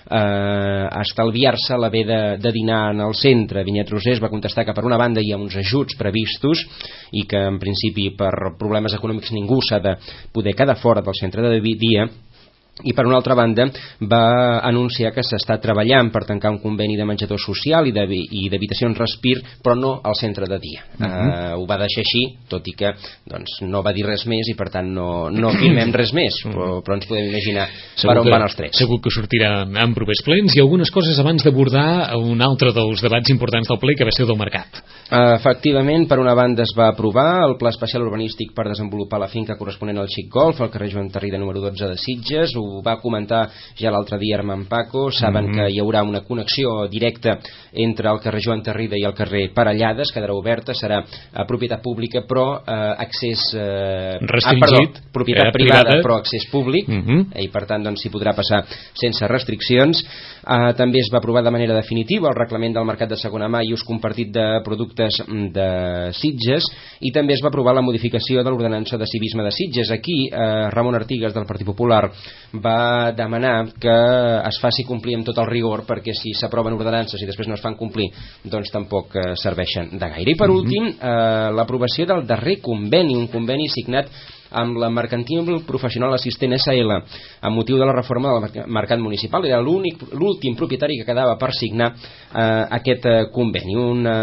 estalviar-se l'haver de dinar en el centre. Vinyet Rosés va contestar que per una banda hi ha uns ajuts previstos i que en principi per problemes econòmics ningú s'ha de poder quedar fora del centre de dia, i per una altra banda va anunciar que s'està treballant per tancar un conveni de menjador social i d'habitacions respir, però no al centre de dia. Ho va deixar així, tot i que doncs, no va dir res més i per tant no firmem res més, però ens podem imaginar per on van els trets. Segur que sortirà en propers plens. I algunes coses abans d'abordar un altre dels debats importants del ple, que va ser del mercat. Efectivament, per una banda es va aprovar el Pla Especial Urbanístic per desenvolupar la finca corresponent al Xic Golf, al carrer Joan Tarrida número 12 de Sitges. Ho va comentar ja l'altre dia Armand Paco. Saben que hi haurà una connexió directa entre el carrer Joan Tarrida i el carrer Parellades, quedarà oberta, serà propietat pública però accés restringit, propietat privada però accés públic, i per tant doncs s'hi podrà passar sense restriccions. També es va aprovar de manera definitiva el reglament del mercat de segona mà i ús compartit de productes de Sitges, i també es va aprovar la modificació de l'ordenança de civisme de Sitges. Aquí Ramon Artigas del Partit Popular va demanar que es faci complir amb tot el rigor, perquè si s'aproven ordenances i després no es fan complir doncs tampoc serveixen de gaire. I per últim, l'aprovació del darrer conveni, un conveni signat amb la Mercantil Professional Assistent SL amb motiu de la reforma del mercat municipal. Era l'últim propietari que quedava per signar aquest conveni.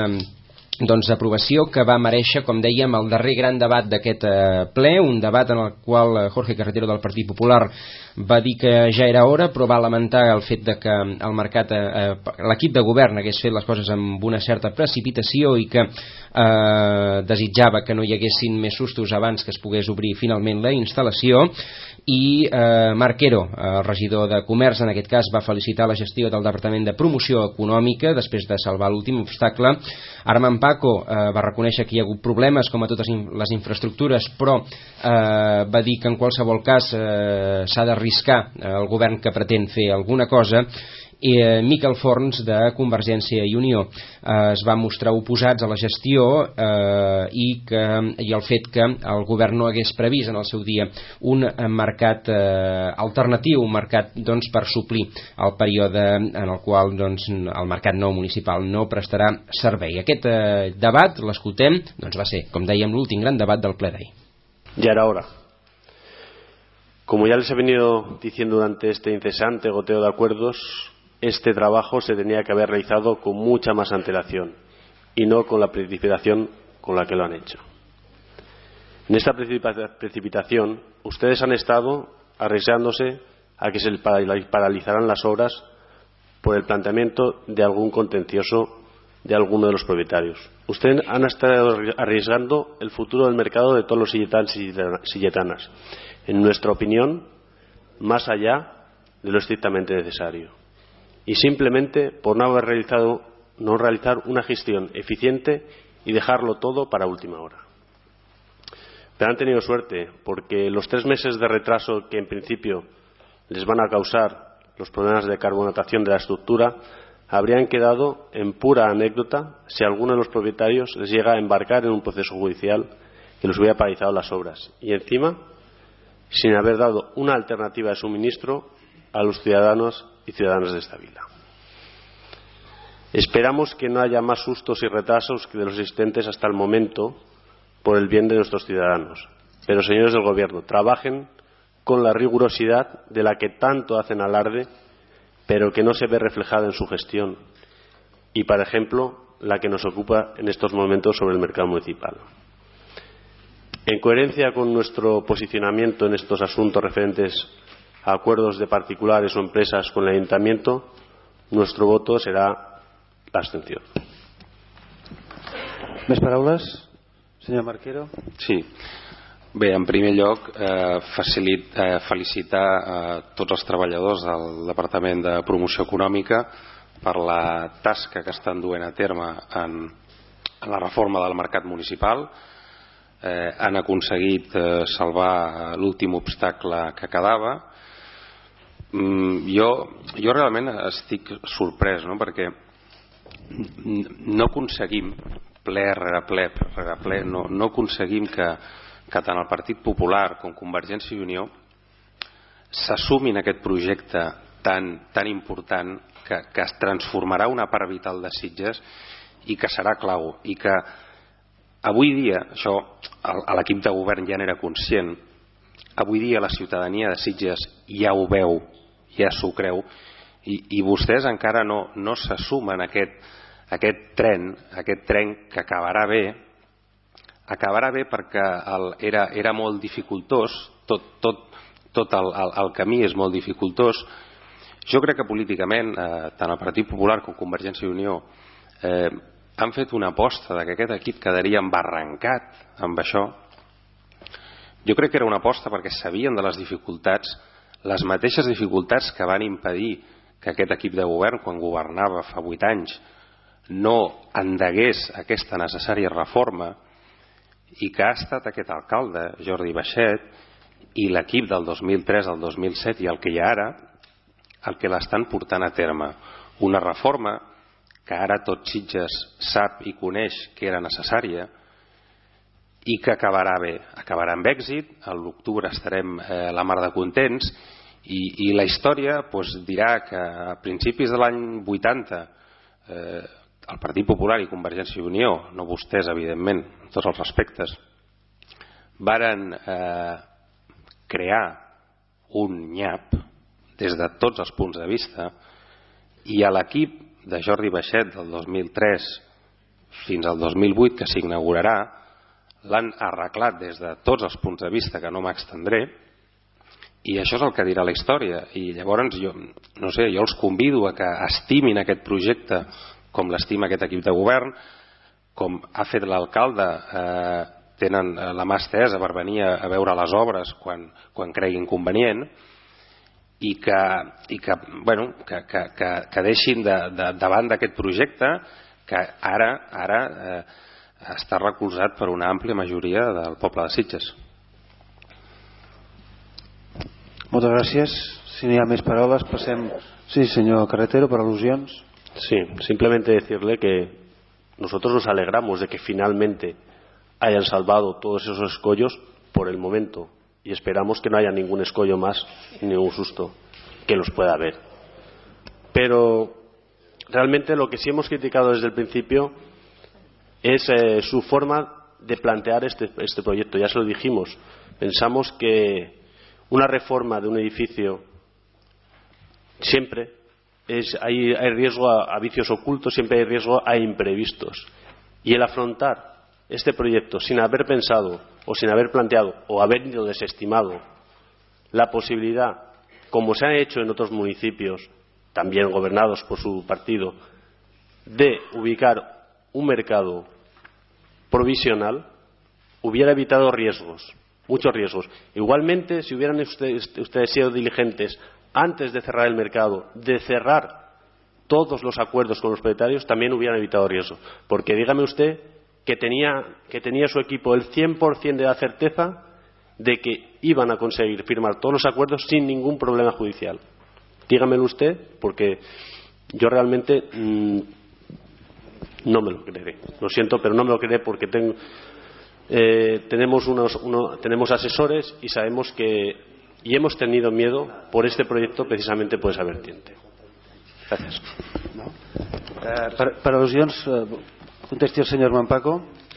Doncs aprovació que va mereixer, com dèiem, el darrer gran debat d'aquest ple, un debat en el qual Jorge Carretero del Partit Popular va dir que ja era hora, però va lamentar el fet de que el mercat, l'equip de govern hagués fet les coses amb una certa precipitació i que desitjava que no hi haguessin més sustos abans que es pogués obrir finalment la instal·lació. I Marquero, el regidor de Comerç, en aquest cas, va felicitar la gestió del Departament de Promoció Econòmica després de salvar l'últim obstacle. Armand Paco va reconèixer que hi ha hagut problemes com a totes les infraestructures, però va dir que en qualsevol cas s'ha d'arriscar el govern que pretén fer alguna cosa. I Miquel Forns de Convergència i Unió es va mostrar oposats a la gestió i el fet que el govern no hagués previst en el seu dia un mercat alternatiu, un mercat doncs, per suplir el període en el qual doncs, el mercat no municipal no prestarà servei. Aquest debat, l'escoltem, doncs va ser, com dèiem, l'últim gran debat del ple d'ahir. Ya era hora. Como ya les he venido diciendo durante este incesante goteo de acuerdos, este trabajo se tenía que haber realizado con mucha más antelación y no con la precipitación con la que lo han hecho. En esta precipitación, ustedes han estado arriesgándose a que se paralizaran las obras por el planteamiento de algún contencioso de alguno de los propietarios. Ustedes han estado arriesgando el futuro del mercado de todos los silletanos y silletanas, en nuestra opinión, más allá de lo estrictamente necesario. Y simplemente por no realizar una gestión eficiente y dejarlo todo para última hora. Pero han tenido suerte, porque los 3 meses de retraso que en principio les van a causar los problemas de carbonatación de la estructura habrían quedado en pura anécdota si alguno de los propietarios les llega a embarcar en un proceso judicial que les hubiera paralizado las obras, y encima sin haber dado una alternativa de suministro a los ciudadanos y ciudadanas de esta vila. Esperamos que no haya más sustos y retrasos que de los existentes hasta el momento por el bien de nuestros ciudadanos. Pero, señores del Gobierno, trabajen con la rigurosidad de la que tanto hacen alarde, pero que no se ve reflejada en su gestión y, por ejemplo, la que nos ocupa en estos momentos sobre el mercado municipal. En coherencia con nuestro posicionamiento en estos asuntos referentes a acuerdos de particulares o empresas con el Ayuntamiento, nuestro voto será la abstención. Més paraules? Senyor Marquero. Sí. Bé, en primer lloc, felicitar tots els treballadors del Departament de Promoció Econòmica per la tasca que estan duent a terme en la reforma del mercat municipal. Han aconseguit salvar l'últim obstacle que quedava. Jo realment estic sorprès, no? Perquè no aconseguim ple rere ple, no aconseguim que tant el Partit Popular com Convergència i Unió s'assumin aquest projecte tan important que es transformarà una part vital de Sitges i que serà clau, i que avui dia, això l'equip de govern ja n'era conscient, avui dia la ciutadania de Sitges ja ho veu, ja s'ho creu, i vostès encara no s'assumen aquest tren que acabarà bé perquè era molt dificultós, tot el camí és molt dificultós. Jo crec que políticament tant el Partit Popular com Convergència i Unió han fet una aposta que aquest equip quedaria embarrancat amb això. Jo crec que era una aposta perquè sabien de les dificultats, les mateixes dificultats que van impedir que aquest equip de govern, quan governava fa 8 anys, no endegués aquesta necessària reforma, i que ha estat aquest alcalde, Jordi Baixet, i l'equip del 2003 al 2007 i el que hi ha ara, el que l'estan portant a terme. Una reforma que ara tot Sitges sap i coneix que era necessària i que acabarà bé, acabarà amb èxit. A l'octubre estarem la mar de contents i la història dirà que a principis de l'any 80 el Partit Popular i Convergència i Unió, no vostès evidentment, en tots els respectes, varen crear un nyap des de tots els punts de vista, i a l'equip de Jordi Baixet del 2003 fins al 2008 que s'inaugurarà l'han arreglat des de tots els punts de vista, que no m'extendré, i això és el que dirà la història. I llavors jo els convido a que estimin aquest projecte com l'estima aquest equip de govern, com ha fet l'alcalde, tenen la mà estesa per venir a veure les obres quan creguin convenient, i que deixin davant d'aquest projecte que ara està recolzat per una àmplia majoria del poble de Sitges. Moltes gràcies. Si no hi ha més paraules, passem... Sí, senyor Carretero, per al·lusions. Sí, simplemente decirle que nosotros nos alegramos de que finalmente hayan salvado todos esos escollos por el momento, y esperamos que no haya ningún escollo más, ni ningún susto que los pueda haber. Pero realmente lo que sí hemos criticado desde el principio es su forma de plantear este proyecto. Ya se lo dijimos, pensamos que una reforma de un edificio siempre hay riesgo a vicios ocultos, siempre hay riesgo a imprevistos, y el afrontar este proyecto sin haber pensado o sin haber planteado o habiendo desestimado la posibilidad, como se ha hecho en otros municipios también gobernados por su partido, de ubicar un mercado provisional, hubiera evitado riesgos, muchos riesgos. Igualmente, si hubieran ustedes sido diligentes antes de cerrar el mercado, de cerrar todos los acuerdos con los propietarios, también hubieran evitado riesgos. Porque dígame usted que tenía su equipo el 100% de la certeza de que iban a conseguir firmar todos los acuerdos sin ningún problema judicial. Dígamelo usted, porque yo realmente no me lo creeré. Lo siento, pero no me lo creeré, porque tenemos asesores y sabemos que... Y hemos tenido miedo por este proyecto precisamente por esa vertiente. Gracias. Per al·lusions, contesti el senyor Mampaco.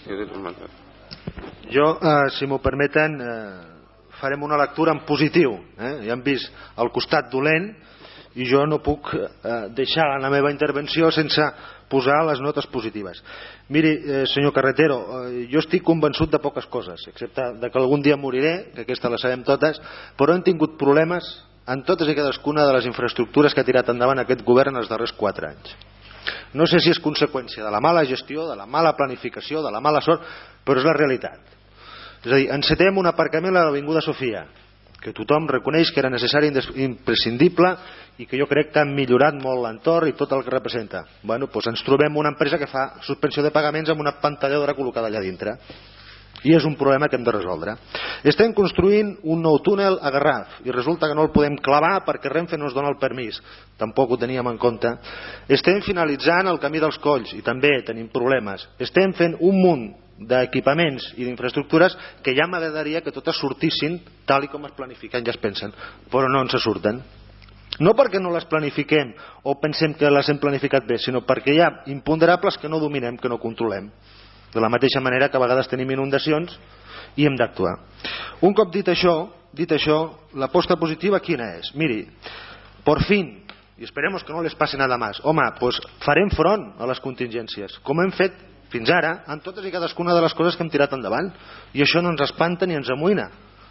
Jo, si m'ho permeten, farem una lectura en positiu. Ja hem vist el costat dolent, i jo no puc deixar la meva intervenció sense posar les notes positives. Miri, senyor Carretero, jo estic convençut de poques coses, excepte de que algun dia moriré, que aquesta la sabem totes, però hem tingut problemes en totes i cadascuna de les infraestructures que ha tirat endavant aquest govern els darrers 4 anys. No sé si és conseqüència de la mala gestió, de la mala planificació, de la mala sort, però és la realitat. És a dir, encetem un aparcament a l'Avinguda Sofia, que tothom reconeix que era necessari i imprescindible i que jo crec que han millorat molt l'entorn i tot el que representa. Bueno, doncs ens trobem una empresa que fa suspensió de pagaments amb una pantalladora col·locada allà dintre. I és un problema que hem de resoldre. Estem construint un nou túnel a Garraf i resulta que no el podem clavar perquè Renfe no ens dona el permís. Tampoc ho teníem en compte. Estem finalitzant el camí dels Colls i també tenim problemes. Estem fent un munt d'equipaments i d'infraestructures que ja m'agradaria que totes sortissin tal i com es planifiquen i es pensen, però no ens surten. No perquè no les planifiquem o pensem que les hem planificat bé, sinó perquè hi ha imponderables que no dominem, que no controlem. De la mateixa manera que a vegades tenim inundacions i hem d'actuar. Un cop dit això, l'aposta positiva quina és? Miri, por fin, y esperemos que no les pase nada más, home, pues farem front a les contingències, com hem fet fins ara en totes i cadascuna de les coses que hem tirat endavant, i això no ens espanta ni ens amoïna.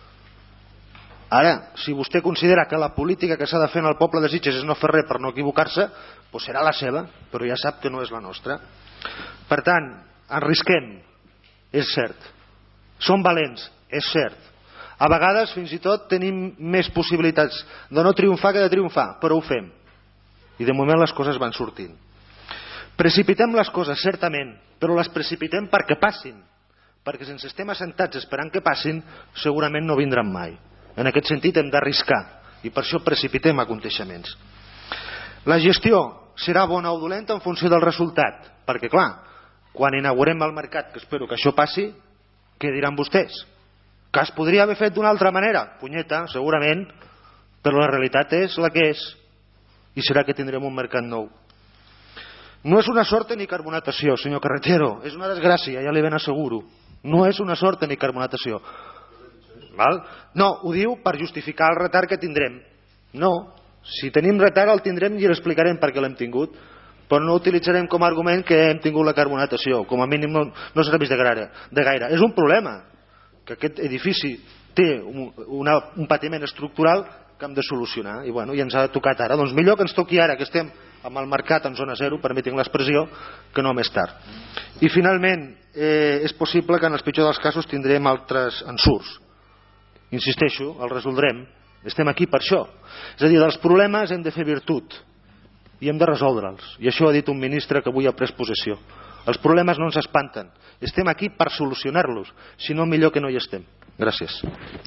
Ara, si vostè considera que la política que s'ha de fer en el poble de Sitges és no fer res per no equivocar-se, doncs serà la seva, però ja sap que no és la nostra. Per tant, arrisquem, és cert. Som valents, és cert. A vegades fins i tot tenim més possibilitats de no triomfar que de triomfar, però ho fem. I de moment les coses van sortint. Precipitem les coses, certament, però les precipitem perquè passin. Perquè sense estem assentats esperant que passin, segurament no vindran mai. En aquest sentit hem d'arriscar i per això precipitem aconteixements. La gestió serà bona o dolenta en funció del resultat, perquè clar, quan inaugurem el mercat, que espero que això passi, què diran vostès? Que es podria haver fet d'una altra manera? Punyeta, segurament, però la realitat és la que és i serà que tindrem un mercat nou. No és una sort ni carbonatació, senyor Carretero, és una desgràcia, ja li ben asseguro. No és una sort ni carbonatació. Val? No, ho diu per justificar el retard que tindrem. No, si tenim retard el tindrem i l'explicarem per què l'hem tingut, però no utilitzarem com a argument que hem tingut la carbonatació, com a mínim no serveix de gaire. És un problema que aquest edifici té un patiment estructural que hem de solucionar i, bueno, i ens ha tocat ara. Doncs millor que ens toqui ara que estem amb el mercat en zona zero, permetin l'expressió, que no més tard. I finalment, és possible que en els pitjors dels casos tindrem altres ensurts. Insisteixo, els resoldrem. Estem aquí per això. És a dir, dels problemes hem de fer virtut i hem de resoldre'ls. I això ha dit un ministre que avui ha pres possessió. Els problemes no ens espanten. Estem aquí per solucionar-los. Si no, millor que no hi estem. Gràcies.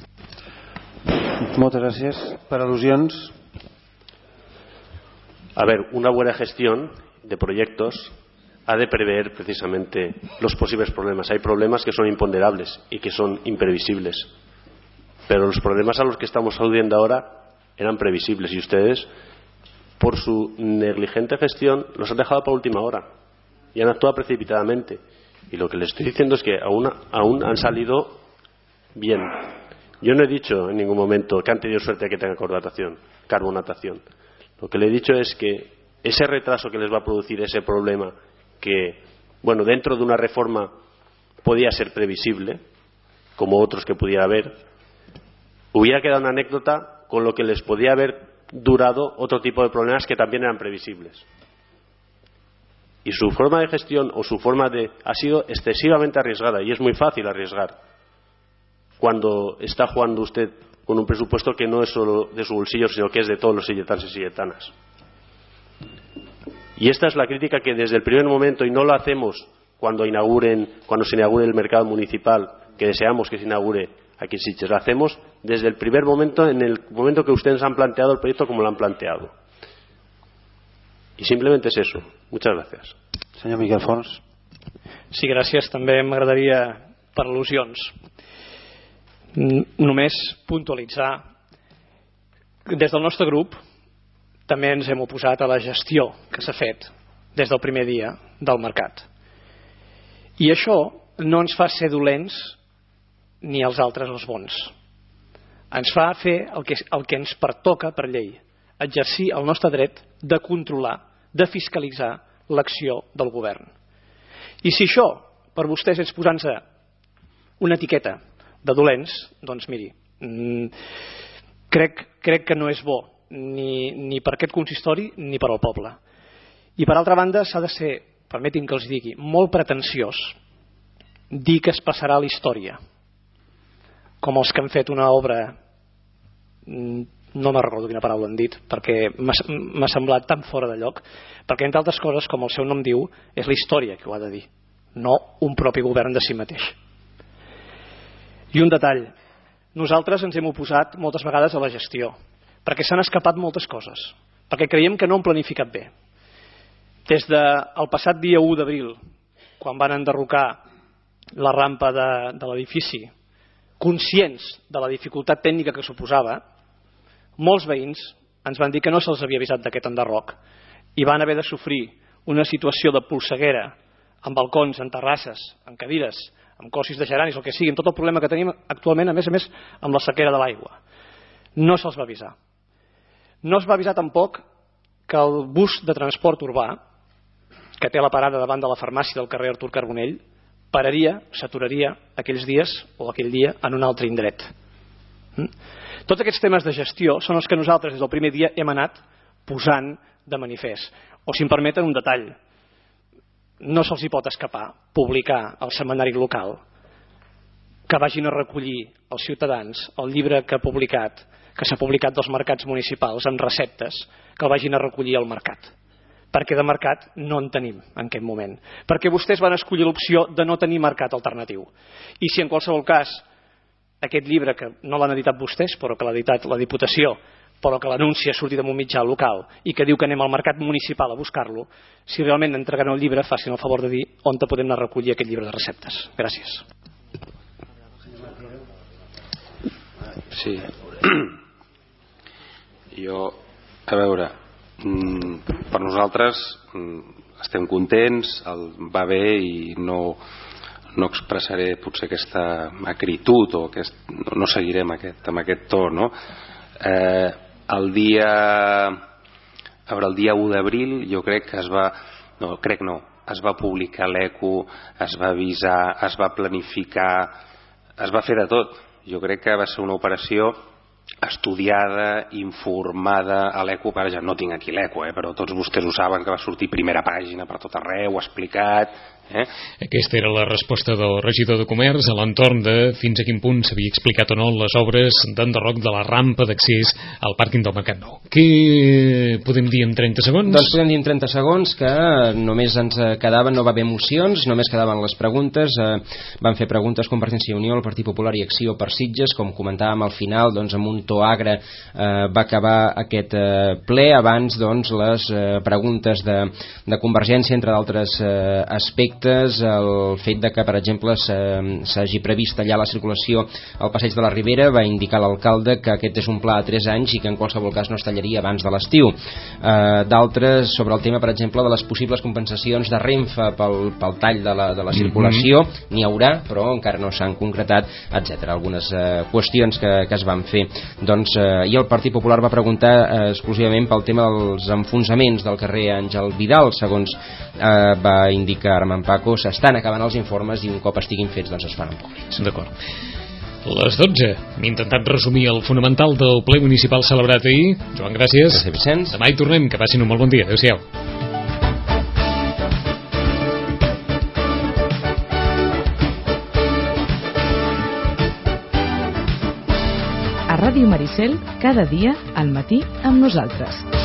Moltes gràcies. Per al·lusions. A ver, una buena gestión de proyectos ha de prever precisamente los posibles problemas. Hay problemas que son imponderables y que son imprevisibles. Pero los problemas a los que estamos aludiendo ahora eran previsibles y ustedes, por su negligente gestión, los han dejado para última hora y han actuado precipitadamente. Y lo que les estoy diciendo es que aún han salido bien. Yo no he dicho en ningún momento que han tenido suerte de que tenga carbonatación. Lo que le he dicho es que ese retraso que les va a producir ese problema, que, bueno, dentro de una reforma podía ser previsible, como otros que pudiera haber, hubiera quedado una anécdota con lo que les podía haber durado otro tipo de problemas que también eran previsibles. Y su forma de gestión o su forma de ha sido excesivamente arriesgada, y es muy fácil arriesgar cuando está jugando usted con un presupuesto que no es solo de su bolsillo, sino que es de todos los silletanos y silletanas. Y esta es la crítica que desde el primer momento, y no lo hacemos cuando se inaugure el mercado municipal, que deseamos que se inaugure aquí en Sitges, lo hacemos desde el primer momento, en el momento que ustedes han planteado el proyecto como lo han planteado. I simplement és eso. Muchas gracias. Senyor Miquel Fons. Sí, gràcies. També m'agradaria, per al·lusions, només puntualitzar. Des del nostre grup també ens hem oposat a la gestió que s'ha fet des del primer dia del mercat. I això no ens fa ser dolents ni els altres els bons. Ens fa fer el que ens pertoca per llei. exercir el nostre dret de controlar, de fiscalitzar l'acció del govern. I si això per vostès és posant-se una etiqueta de dolents, doncs miri, crec que no és bo ni per aquest consistori ni per al poble. I per altra banda s'ha de ser, permetin que els digui, molt pretensiós dir que es passarà a la història, com els que han fet una obra, no me'n recordo quina paraula han dit, perquè m'ha semblat tan fora de lloc, perquè entre altres coses, com el seu nom diu, és la història que ho ha de dir, no un propi govern de si mateix. I un detall, nosaltres ens hem oposat moltes vegades a la gestió, perquè s'han escapat moltes coses, perquè creiem que no han planificat bé. Des del passat dia 1 d'abril, quan van enderrocar la rampa de l'edifici, conscients de la dificultat tècnica que suposava, molts veïns ens van dir que no se'ls havia avisat d'aquest enderroc i van haver de sofrir una situació de polseguera amb balcons, en terrasses, en cadires, amb cossis de geranis, el que sigui, amb tot el problema que tenim actualment, a més amb la sequera de l'aigua. No se'ls va avisar. No es va avisar tampoc que el bus de transport urbà, que té la parada davant de la farmàcia del carrer Artur Carbonell, pararia, s'aturaria aquells dies o aquell dia en un altre indret. Tots aquests temes de gestió són els que nosaltres des del primer dia hem anat posant de manifest. O si em permeten un detall, no se'ls hi pot escapar publicar al setmanari local que vagin a recollir els ciutadans el llibre que s'ha publicat dels mercats municipals amb receptes, que el vagin a recollir al mercat, perquè de mercat no en tenim en aquest moment, perquè vostès van escollir l'opció de no tenir mercat alternatiu. I si en qualsevol cas aquest llibre, que no l'han editat vostès però que l'ha editat la Diputació, però que l'anunci ha sortit en un mitjà local i que diu que anem al mercat municipal a buscar-lo, si realment entreguen el llibre facin el favor de dir on podem anar a recollir aquest llibre de receptes. Gràcies. Sí. Jo, a veure, per nosaltres estem contents, va bé i no expressaré potser aquesta acritud o no seguirem amb aquest to, no? El dia 1 d'abril jo crec que es va publicar l'ECO, es va avisar, es va planificar, es va fer de tot. Jo crec que va ser una operació estudiada, informada. A l'ECO, ja no tinc aquí l'ECO, però tots vostès ho saben, que va sortir primera pàgina per tot arreu, explicat. Aquesta era la resposta del regidor de Comerç a l'entorn de fins a quin punt s'havia explicat o no les obres d'enderroc de la rampa d'accés al pàrquing del Mercat Nou. Què podem dir en 30 segons? Doncs podem dir en 30 segons que només ens quedaven, no va haver mocions, només quedaven les preguntes. Van fer preguntes Convergència i Unió, el Partit Popular i Acció per Sitges. Com comentàvem al final, doncs, amb un to agre va acabar aquest ple. Abans, doncs, les preguntes de Convergència, entre d'altres aspectes, el fet de que, per exemple, s'hagi previst tallar la circulació al passeig de la Ribera. Va indicar l'alcalde que aquest és un pla a 3 anys i que en qualsevol cas no es tallaria abans de l'estiu. D'altres, sobre el tema, per exemple, de les possibles compensacions de Renfe pel tall de la circulació, n'hi haurà, però encara no s'han concretat, etc. Algunes qüestions que es van fer. I el Partit Popular va preguntar exclusivament pel tema dels enfonsaments del carrer Àngel Vidal. Segons va indicar Armand Paco, s'estan acabant els informes i un cop estiguin fets doncs es faran públics. D'acord. Les 12. Hem intentat resumir el fonamental del ple municipal celebrat ahir. Joan, gràcies. Gràcies, Vicenç. Demà hi tornem. Que passin un molt bon dia. Adéu-siau. A Ràdio Maricel, cada dia al matí amb nosaltres.